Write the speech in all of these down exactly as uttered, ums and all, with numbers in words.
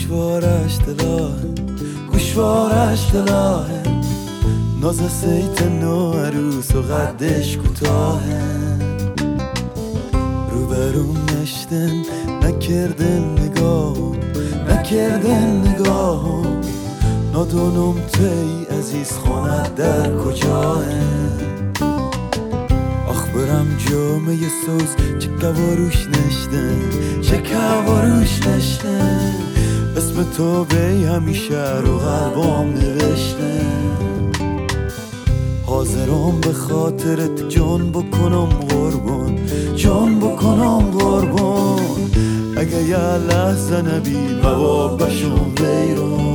گوشوارش دلاهه گوشوارش دلاهه ناز سیت نو عروس و قدش کوتاهه روبروم نشتن نکردن نگاه نکردن نگاه نادونم تی عزیز خانت در کجاه آخ برم جامعه سوز چه کواروش نشتن چه کواروش نشتن اسم تو بی همیشه رو قلبام نوشتن حاضرم به خاطرت جان بکنم قربان جان بکنم قربان اگه یه لحظه نبی موابشم ویران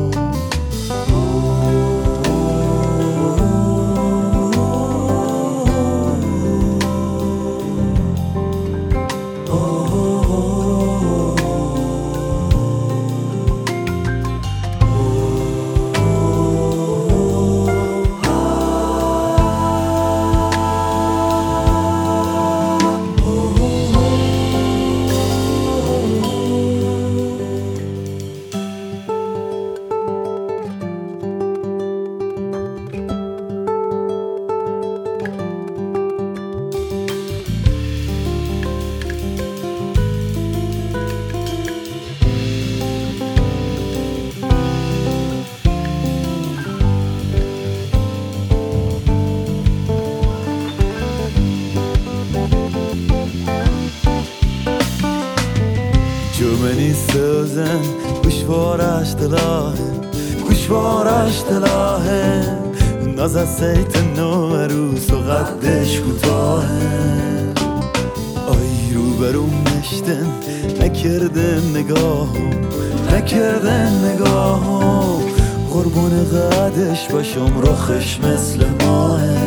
جومنی سوزن گوشوارش دلاهه گوشوارش دلاهه ناز سیت نو عروس و قدش کوتاهه آی روبروم نشتن نکردن نگاهم نکردن نگاهم قربون قدش باشم رخش مثل ماهه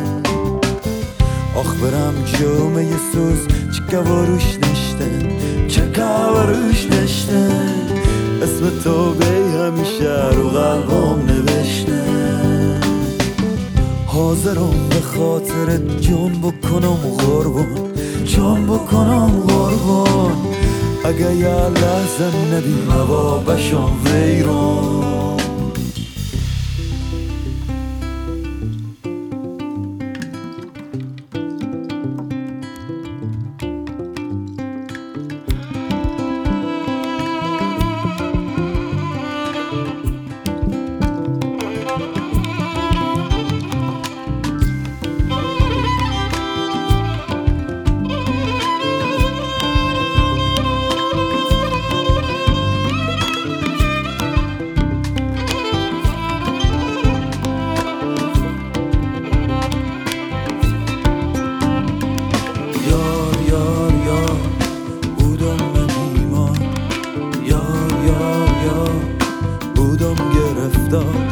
آخ برم جامعه سوز چه کواروش نشتن چه کواروش نشتن اسم تو بی همیشه رو قلبم نوشتن حاضرم به خاطرت جان بکنم قربان جان بکنم قربان اگه یه لحظه نبی موابشم ویران بودم گرفتار